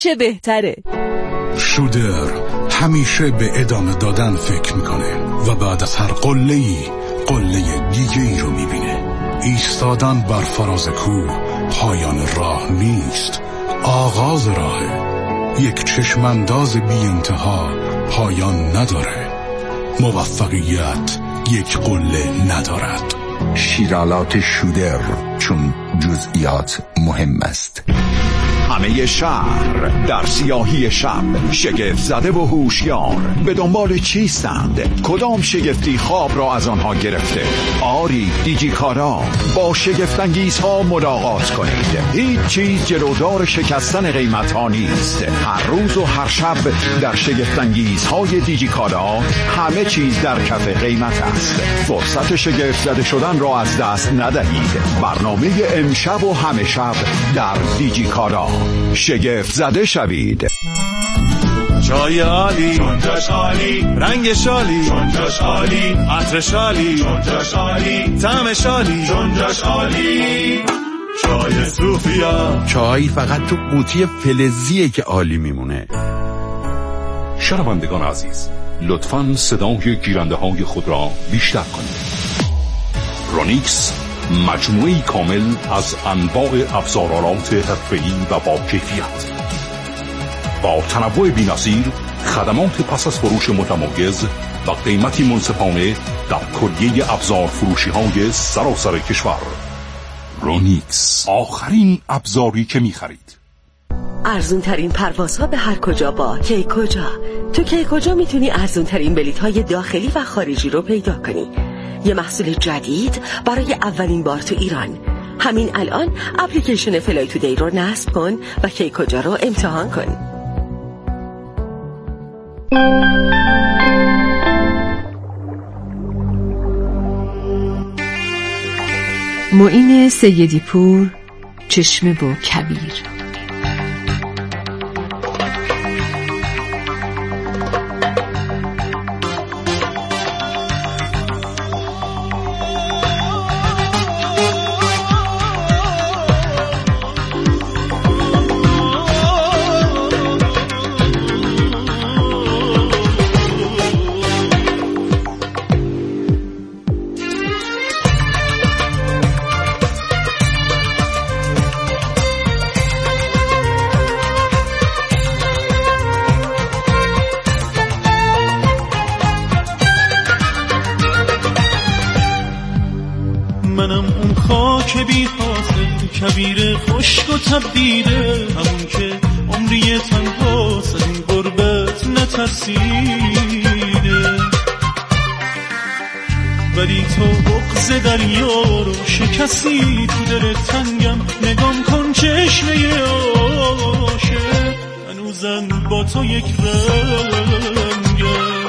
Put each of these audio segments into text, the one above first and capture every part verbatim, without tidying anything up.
چه بهتره. شودر همیشه به ادامه دادن فکر میکنه و بعد از هر قله‌ای قله دیگه ای رو میبینه. ایستادن بر فراز کوه پایان راه نیست، آغاز راهه. یک چشمانداز بی انتها پایان نداره. موفقیت یک قله ندارد. شیرالات شودر، چون جزئیات مهم است. همه شهر در سیاهی شب شگفت زده و هوشیار به دنبال چیستند؟ کدام شگفتی خواب را از آنها گرفته؟ آری دیجیکارا، با شگفت‌انگیزها ملاقات کنید. هیچ چیز جلودار شکستن قیمت ها نیست. هر روز و هر شب در شگفت‌انگیزهای دیجیکارا همه چیز در کف قیمت است. فرصت شگفت زده شدن را از دست ندهید. برنامه امشب و همه شب در دیجیکارا، شگفت زده شوید. چای عالی، چون جاش عالی، رنگ شالی، چون جاش عالی، عطر شالی، چون جاش عالی، طعم شالی، چون جاش عالی. چای صوفیا، چای فقط تو قوطی فلزیه که عالی میمونه. شنوندگان عزیز، لطفاً صدای گیرنده های خود را بیشتر کنید. رونیکس مجموعی کامل از انواع افزارالات حرفه‌ای و با کیفیت، با تنوع بی‌نظیر، خدمات پس از فروش متمایز و قیمتی منصفانه در کلیه ابزار فروشی های سراسر کشور. رونیکس، آخرین ابزاری که می‌خرید. ارزون ترین پروازها به هر کجا با کیکوجا. تو کیکوجا میتونی ارزون ترین بلیط های داخلی و خارجی رو پیدا کنی. یه محصول جدید برای اولین بار تو ایران. همین الان اپلیکیشن فلای تودی رو نصب کن و کیکوجا رو امتحان کن. معین سیدی پور، چشمه و کبیر. منم اون خاک بی حاصل کبیر خشک و تبدیله، همون که عمری تنها از این غربت نترسیده. ولی تو بغض دریا رو شکستی تو دل تنگم. نگام کن چشمه عاشق هنوزم با تو یک رنگم.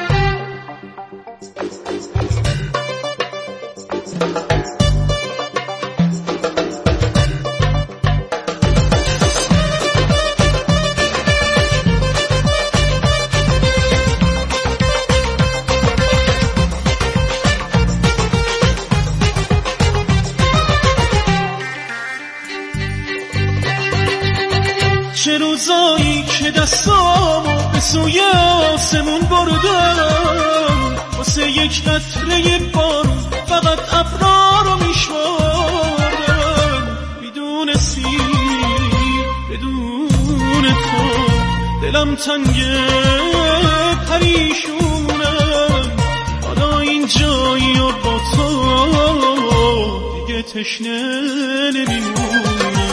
چه روزایی که دستامو به سوی آسمون بردم، واسه یک قطره بارون فقط ابرا رو میشمردم. میدونستی بدون تو دلم تنگه پریشونم. حالا این جایی و با تو دیگه تشنه نمیمونم.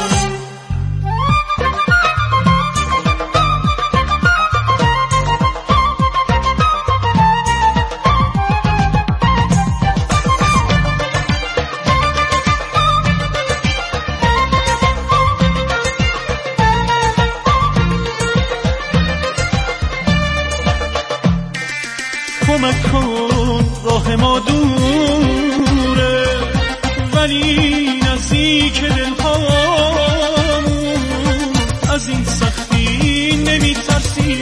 کمک کن راه ما دوره ولی نزدیک دلهامون، از این سختی نمیترسی.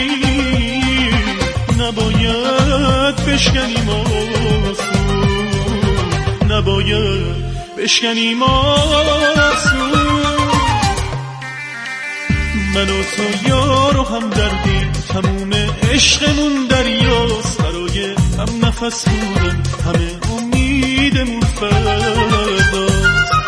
نباید بشکنیم آسون، نباید بشکنیم آسون. من و تو یار و هم دردی، تموم عشقمون دریاست، برای هم نفس بودن همه امیدمون فرداست.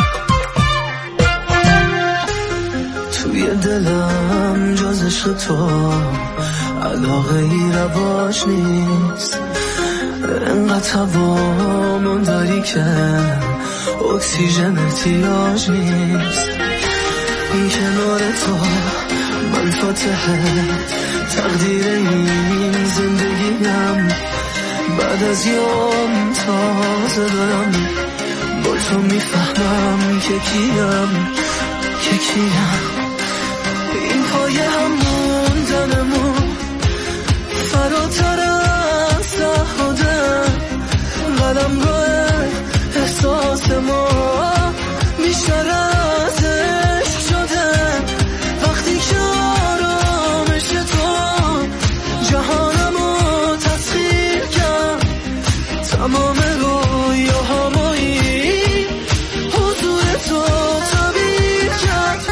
توی دلم جز عشق تو علاقه ای رواج نیست، انقدر هوامون داری که اکسیژن احتیاج نیست. این کنار تو من فاتحه تقدیر این زندگیم، بعد از یوم تازه دارم با تو میفهمم که کیم که کیم. این پایه همون دممون فراتر از تعهده، قلم روی احساس ما بیشتر از عشق شده. وقتی که آرامش تو جهانمو تسخیر کرد، تمام رویاهامایی حضور تو تعبیر کرد.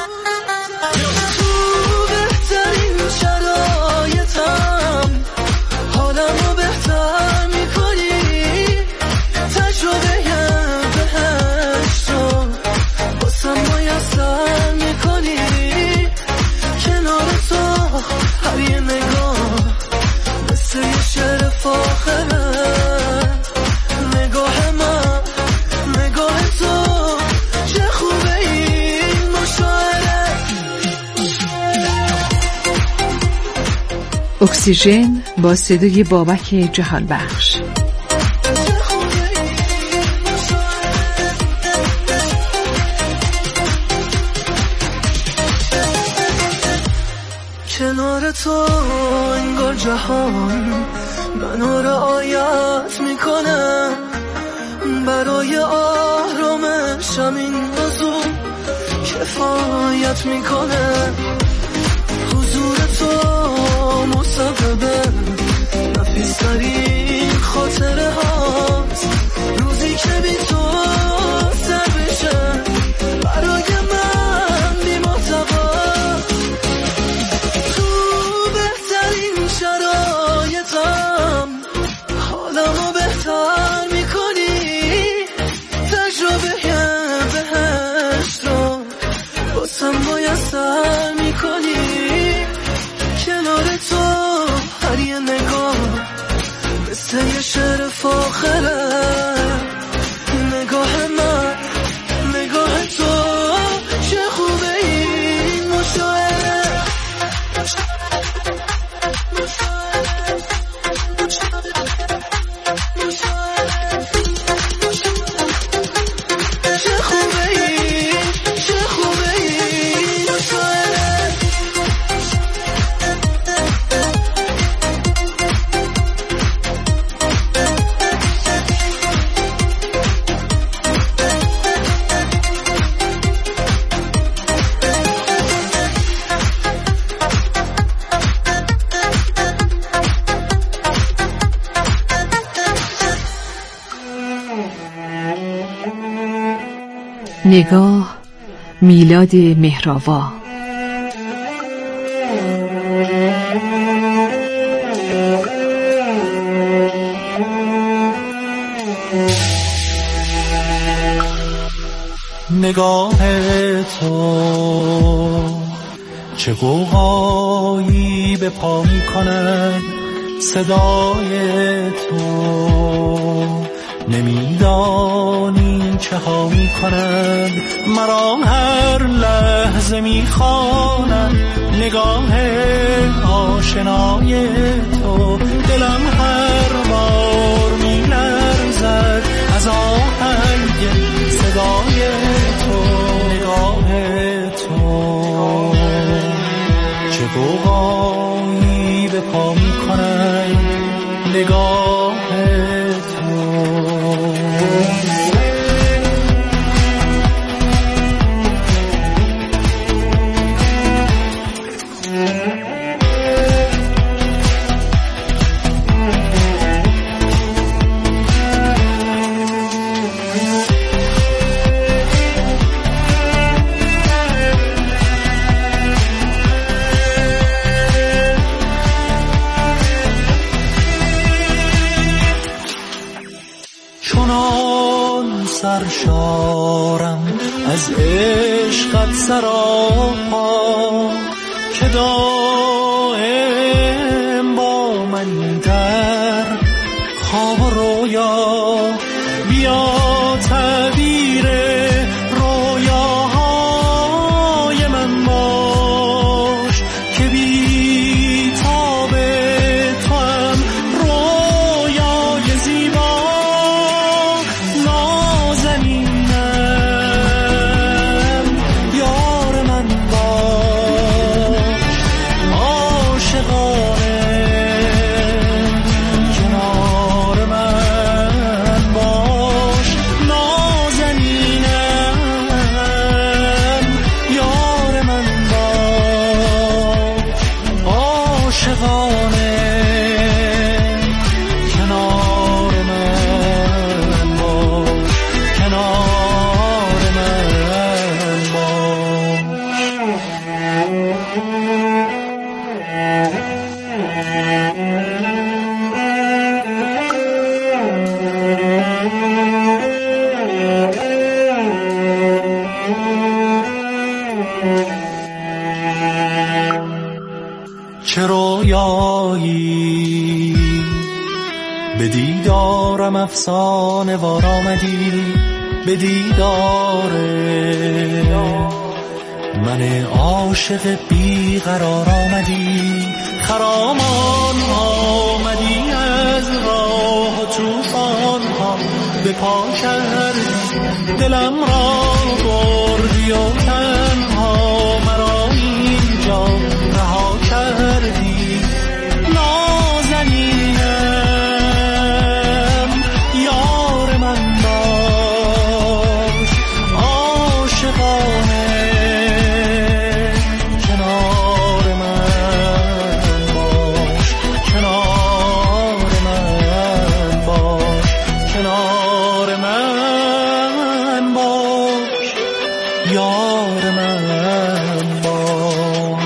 تو بهترین شرایطم حالمو بهتر میکنی، تجربه بهشتو باسم میسر میکنی. کنار تو هر یه نگاه مثل یه شعر فاخره، نگاه من نگاه تو چه خوبه این مشاعره. اکسیژن با صدای بابک جهان بخش. کنار تو انگار جهان منو رعایت میکنه، برای آرامشم این موضوع کفایت میکنه. حضور تو مسبب نفیسترین خاطره هاست، روزی که بی تو سر بشه برای من بی محتوا. شرایطم حالمو بهتر میکنی، تجربه بهشتو باسم میسر میکنی. کنار تو هر یه نگاه مثل یه شعر فاخره، نگاه من نگاه تو چه خوبه این مشاعره. نگاه میلاد مهرآوا. نگاه تو چه غوغایی به پا می کند، صدای تو نمیدانی چه ها می کند. مرا هر لحظه می خواند نگاه آشنای تو، دلم هر بار می لرزد از آهنگ صدای تو. نگاه تو چه غوغایی به پا می کند، نگاه تو. سرشارم از عشقت سراپا که دائم با من در خواب و رویا بیا تعبیر رویاهای من باش که بی تاب تو هم رویای زیبا نازنینم یار من باش عاشقانه کنار من باش نازنینم یار من باش عاشقانه کنار من باش کنار من چه رویایی به دیدارم افسانه وار آمدی به دیدار من عاشق بی قرار آمدی خرامان آمدی از راه و طوفان ها به پا کردی دلم را بردی و تنها مرا اینجا رها کردی نازنینم یار من باش عاشقانه کنار من باش کنار من باش کنار من باش یار من باش.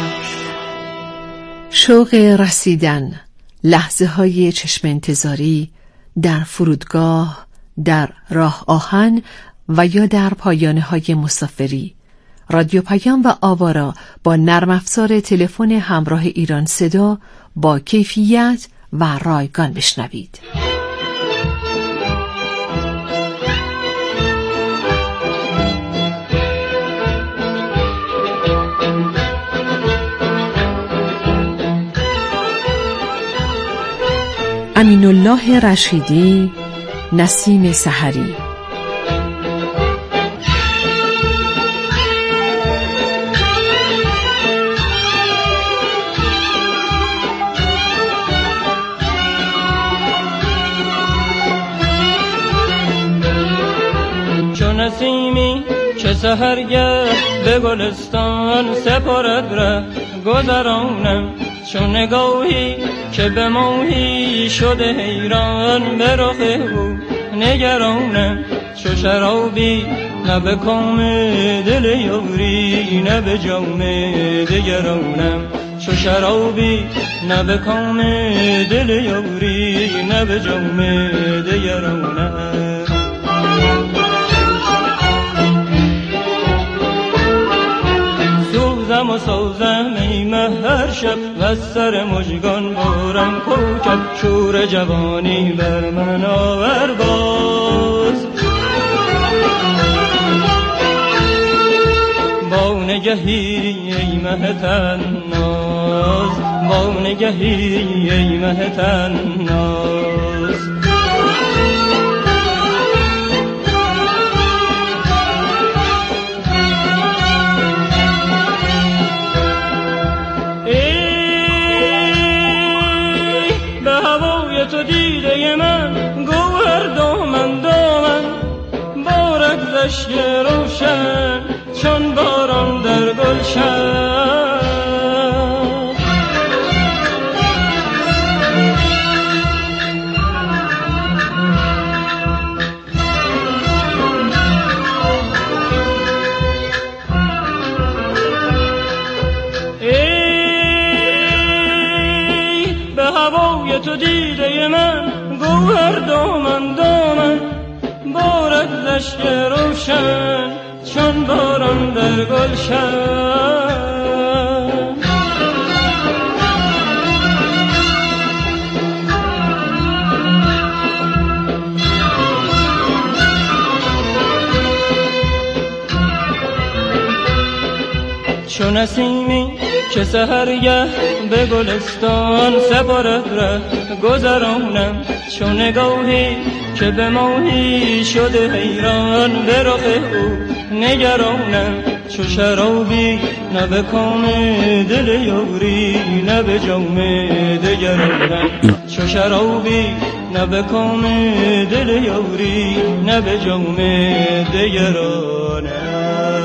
شوق رسیدن، لحظه های چشم انتظاری در فرودگاه، در راه آهن و یا در پایانه های مسافری. رادیو پیام و آوارا با نرم افزار تلفن همراه ایران صدا با کیفیت و رایگان بشنوید. امین الله رشیدی، نسیم سحری. چون نسیمی که سحرگه به گلستان سپارد ره گذرانم چون نگاهی که به ماهی شده حیران به رخ او نگرانم چو شرابی نه به کام دل یاری نه به جام دگرانم چو شرابی نه به کام دل یاری نه به جام دگرانم. سوزم و سوزم ایمه هر شب و سر مژگان بارم کوکب شور جوانی بر من آور باز با نگهی ایمه تناز با نگهی ایمه تناز. تو دیده من گوهر دامن دامن بارد زشک روشن چون باران در گلشن ای به هوای تو دیده من گوهر دامن دامن بارد لشک روشن چون باران در گلشن. چون نسیمی که سحرگه به گلستان سپارد ره گذرانم، چون نگاهی که به ماهی شده حیران به رخ او نگرانم، چو شرابی نه به کام دل یاری نه به جام دگرانم، چو شرابی نه به کام دل یاری نه به جام دگرانم.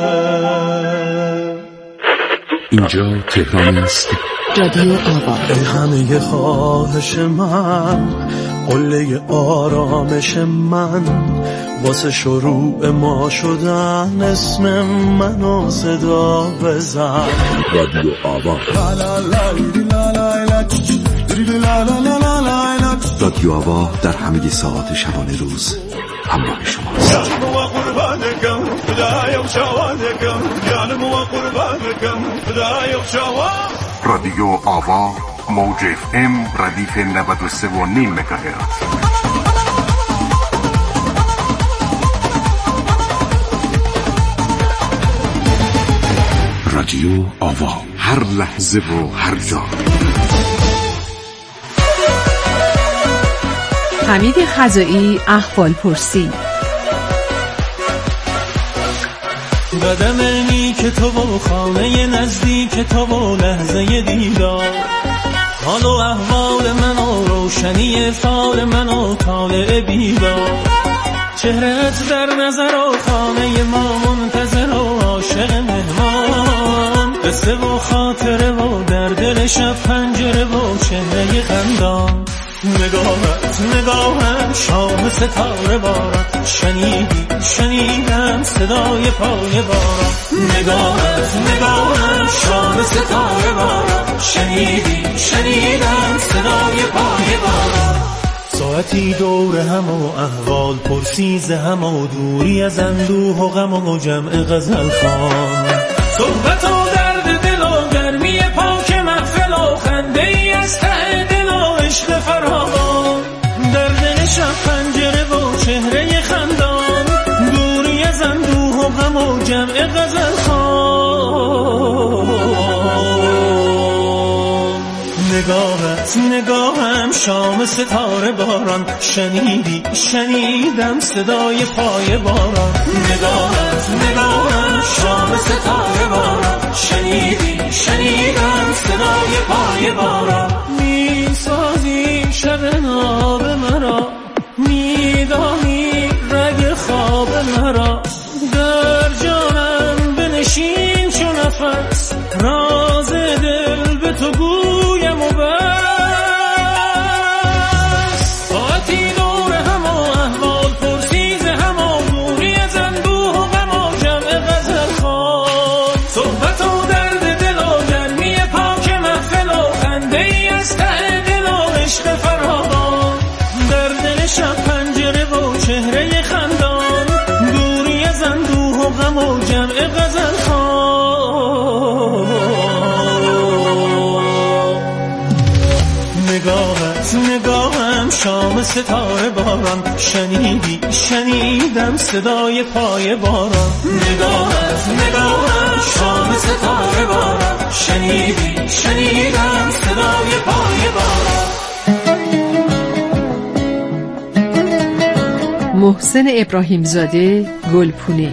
اینجا تهران است. رادیو آوا. ای همه خواهش من، قله آرامش من، واسه شروع ما شدن اسم منو صدا بزن. رادیو آوا. رادیو آوا در همه ساعات شبانه روز همراه شماست. رادیو آوا موج اف ام ردیف نود و سه و نیم مگاهرتز. رادیو آوا، هر لحظه و هر جا. حمید خزائی، احوال پرسی. قدمی که تو و خانه نزدیک تو و لحظه دیدار، حال و احوال من و روشنی فال من و طالع بیدار، چهرهت در نظر و خانه ما منتظر و عاشق مهمان، قصه و خاطره و در دل شب پنجره و چهره خندان. نگاهت نگاهم شام ستاره باران، شنیدی شنیدم صدای پای باران. نگاهت نگاهم شام ستاره باران، شنیدی شنیدم صدای پای باران. ساعتی دور هم و احوال پرسیز هم و دوری از اندوه و غم و جمع غزل خوان، صحبت و درد دل و گرمی پاک محفل و خنده ای از ته دل و عشق فراوان، در دل شب پنجره و چهره خندان، دوری از اندوه و غم و جمع غزل خوان. نگاهت نگاهم شام ستاره باران، شنیدی شنیدم صدای پای باران. نگاهت نگاهم شام ستاره باران، شنیدی شنیدم صدای پای باران. میسازی شب ناب مرا، میدانی رگ خواب مرا، در جانم بنشین چو نفس، راز دل به تو گویم و بس. ساعتی دور هم و احوال پرسیز هم و دوری از اندوه و غم و جمع غزل خوان، صحبت و درد دل و گرمی پاک محفل و خنده ای از ته دل و عشق فراوان، در دل شب پنجره و چهره خندان، دوری از اندوه و غم و جمع غزل خوان. نگاهت نگاهم شام ستاره باران، شنیدی شنیدم صدای پای باران. نگاهت نگاهم شام ستاره باران، شنیدی شنیدم صدای پای باران. محسن ابراهیم زاده، گلپونه.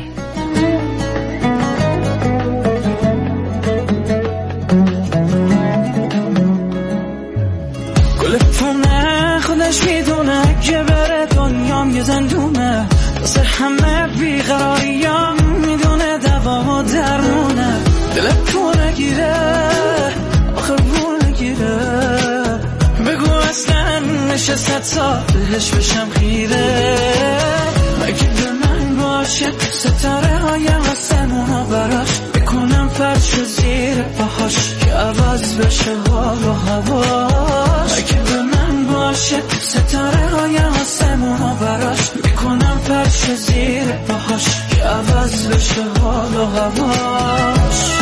گلپونه خودش میدونه که بره دنیام یه زندونه، واسه همه بیقراریام میدونه دوام و درمونه. دل پونه گیره آخر پونه گیره، بگو اصلا نشست سال بهش بشم خیره. اگه به من باشه ستاره های آسمونا براش، بکنم فرش و زیر پاهاش که عوض بشه حال و هواش. اگه به من باشه ستاره های آسمونا براش، بکنم فرش فرش زیر پاهاش که عوض بشه حال و هواش.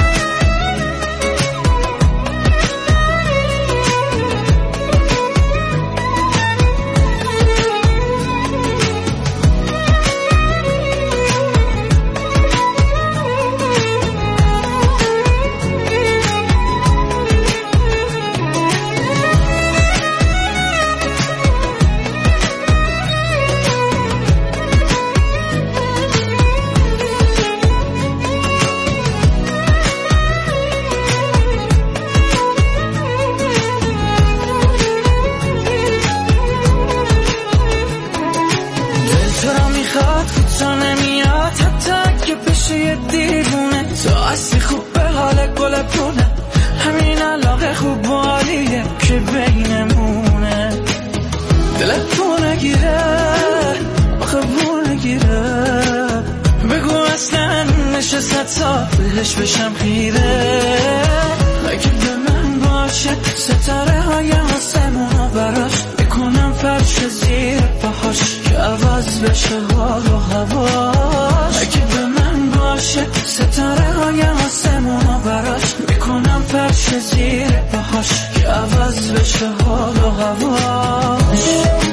هستی خوب به حال گل پونه، همین علاقه خوب بالیه که بینمونه. دلت تو نگیره آخه بو نگیره، بگو اصلا نشست تا بهش بشم خیره. اگه به من باشه ستاره های آسمونا براش بکنم فرش زیر پاهاش که عوض بشه حال و هواش. اگه به من باشه ستاره های آسمونا براش میکنم فرش زیر پاهاش که عوض بشه حال و هواش.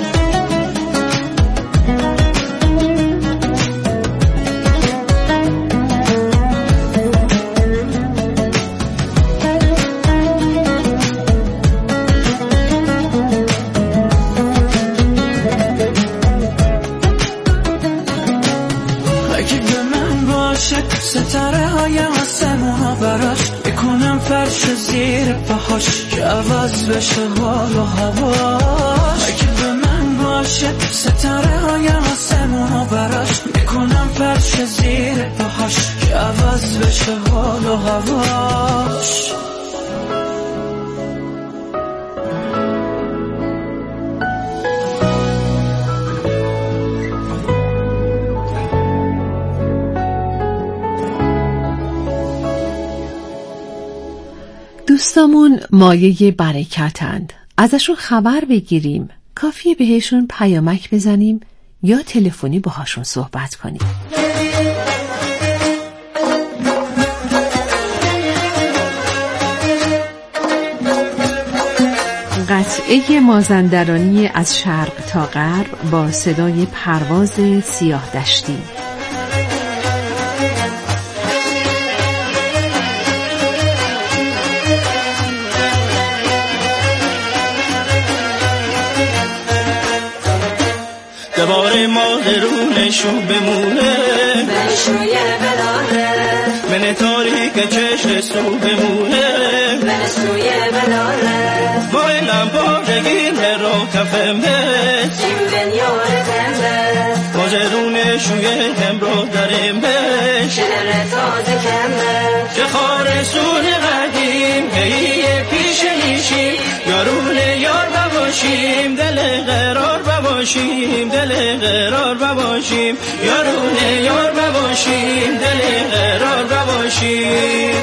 ستاره های آسمونا براش بکنم فرش زیر پاهاش که عوض بشه حال و هواش. اگه به من باشه ستاره های آسمونا براش بکنم فرش زیر پاهاش که عوض بشه حال و هواش. دوستامون مایه برکتند، ازشون خبر بگیریم، کافیه بهشون پیامک بزنیم یا تلفنی باهاشون صحبت کنیم. قطعه مازندرانی از شرق تا غرب با صدای پرواز سیاه دشتی. دوباره مادرون شو بمونه بشوی بلاله من تاریک چشم سو بمونه من سوی بلاله بایلم بارگیر رو کفمه جیم بنیار تنده مادرون شوی هم رو درم بش شنر تازه کمه چه خارسون قدیم هیه پیش میشیم یارون یار بباشیم دل قرار بباشیم دل قرار بباشیم یارون یار بباشیم دل قرار بباشیم.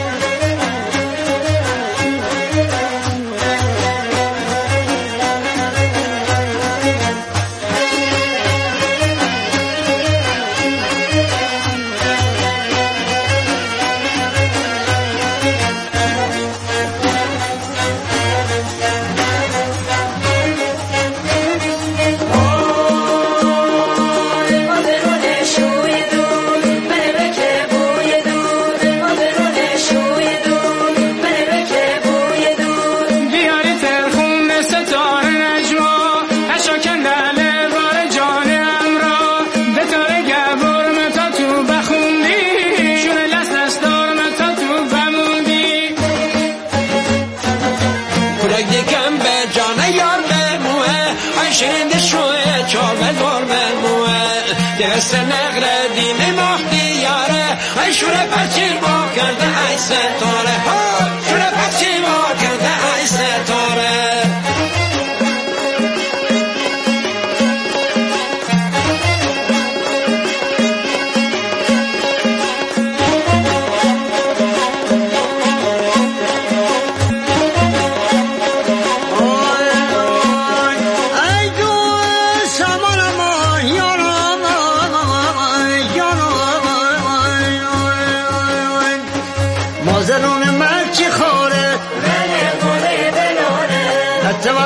دست نقردی نماختی یاره ای شوره پرچی ما کرده ای ستاره ها شوره پرچی ما کرده ای ستاره. ای دو سامان ما یارم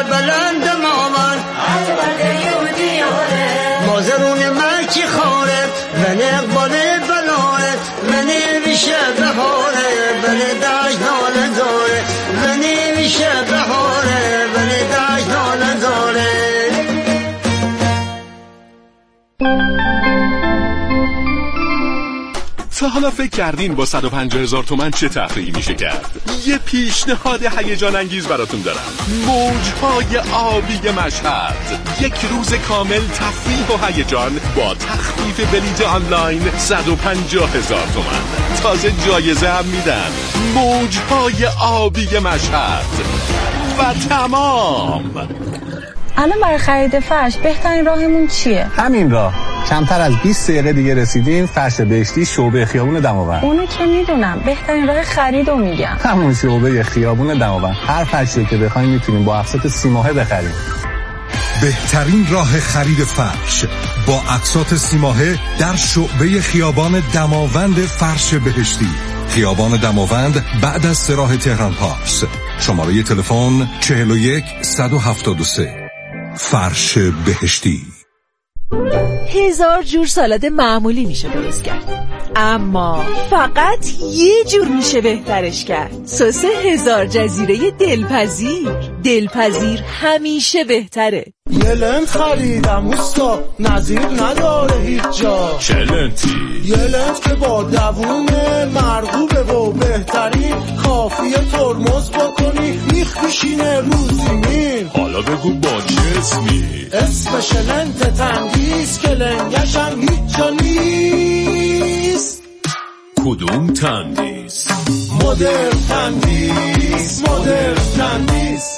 بلند مامان مازرون مکی خاره من اقبال بلاره من میشه بهاره من داشت ناله داره من میشه بهاره من داشت ناله داره. تا حالا فکر کردین با صد و پنجاه هزار تومن چه تفریحی میشه کرد؟ یه پیشنهاد هیجان انگیز براتون دارم. موجهای آبی مشهد، یک روز کامل تفریح و هیجان با تخفیف بلیت آنلاین صد و پنجاه هزار تومن. تازه جایزه هم میدن. موجهای آبی مشهد و تمام. الان برای خرید فرش بهترین راهمون چیه؟ همین راه. کمتر از بیست دقیقه دیگه رسیدیم فرش بهشتی شعبه خیابون دماوند. اونو که میدونم، بهترین راه خریدو میگم. همون شعبه خیابون دماوند. هر فرشی که بخواید میتونیم با اقساط سی ماهه بخریم. بهترین راه خرید فرش با اقساط سی ماهه در شعبه خیابان دماوند فرش بهشتی. خیابان دماوند بعد از سراح تهران پارس. شماره تلفن چهل و یک صد و هفتاد و سه. فرش بهشتی. هزار جور سالاد معمولی میشه درست کرد، اما فقط یه جور میشه بهترش کرد. سس هزار جزیره دلپذیر. دلپذیر همیشه بهتره. یه لنت خریدم اوستا، نظیر نداره هیچ جا. چه لنتی؟ یه لنت که با دوونه مرغوبه و بهترین، کافیه ترمز بکنی میخ میشینه رو زمین. حالا بگو با چه اسمی؟ اسمش لنت تندیس که لنگشم هیچ جا نیست. کدوم تندیس؟ مدرن تندیس، مدرن تندیس.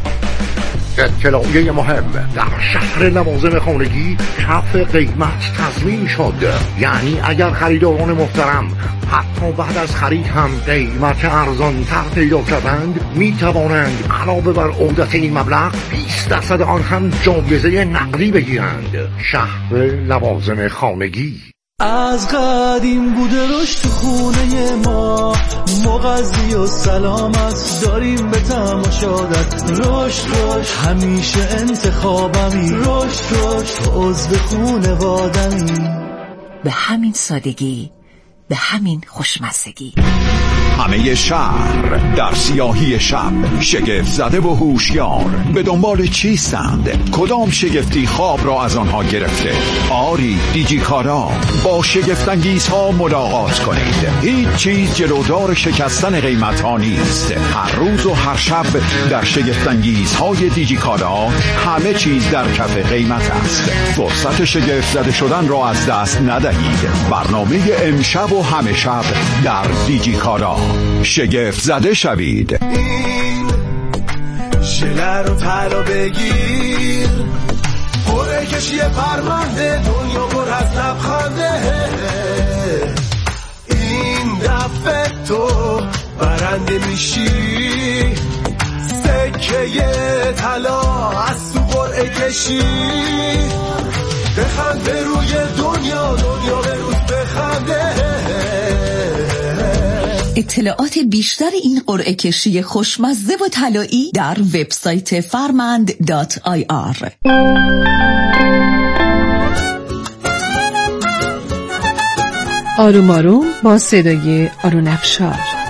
اطلاعیه مهم: در شهر لوازم خانگی کف قیمت تضمین شد. یعنی اگر خریداران محترم حتی بعد از خرید هم قیمت ارزان تر پیدا کردند، می توانند علاوه بر عودت این مبلغ بیست درصد آن هم جایزه نقدی بگیرند. شهر لوازم خانگی. از قدیم بوده رشد خونه ما، مغذی و سلامت داریم به تماشادت. رشد رشد همیشه انتخابمی، رشد رشد عضو خونوادمی. به همین سادگی، به همین خوشمزگی. همه شهر در سیاهی شب شگفت زده و هوشیار به دنبال چیستند؟ کدام شگفتی خواب را از آنها گرفته؟ آری دیجیکارا، با شگفت‌انگیزها ملاقات کنید. هیچ چیز جلودار شکستن قیمت ها نیست. هر روز و هر شب در شگفت‌انگیزهای دیجیکارا همه چیز در کف قیمت است. فرصت شگفت زده شدن را از دست ندهید. برنامه امشب و همه شب در دیجیکارا. شگفت زده شوید. این ژله رو طلا بگیر، پره کشی پرونده، دنیا پر از لبخنده. این دفعه تو برنده میشی، سکه طلا از تو قرعه کشی. بخند به روی دنیا، دنیا به روز بخنده. اطلاعات بیشتر این قرعه کشی خوشمزه و طلایی در وبسایت فرمند دات آی آر. آروم آروم با صدای آرون افشار.